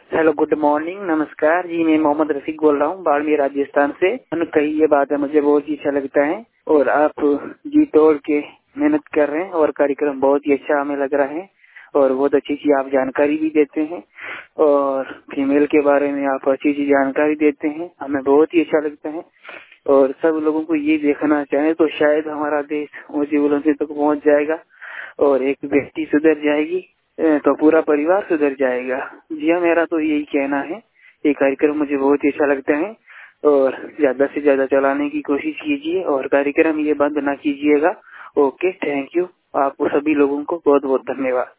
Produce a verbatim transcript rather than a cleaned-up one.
Hello, good morning, नमस्कार जी। मैं मोहम्मद रफीक बोल रहा हूँ बाड़मेर राजस्थान से। कही ये बात है, मुझे बहुत ही अच्छा लगता है और आप जी तोड़ के मेहनत कर रहे हैं और कार्यक्रम बहुत ही अच्छा हमें लग रहा है और बहुत अच्छी अच्छी आप जानकारी भी देते हैं और फीमेल के बारे में आप अच्छी अच्छी जानकारी देते हैं, हमें बहुत ही अच्छा लगता है। और सब लोगों को ये देखना चाहे तो शायद हमारा देश ऊंची बुलंदी तक पहुँच जाएगा और एक व्यक्ति सुधर जाएगी तो पूरा परिवार सुधर जाएगा। जी हाँ, मेरा तो यही कहना है। ये कार्यक्रम मुझे बहुत ही अच्छा लगता है और ज्यादा से ज्यादा चलाने की कोशिश कीजिए और कार्यक्रम ये बंद ना कीजिएगा। Okay, thank you. आप सभी लोगों को बहुत बहुत धन्यवाद।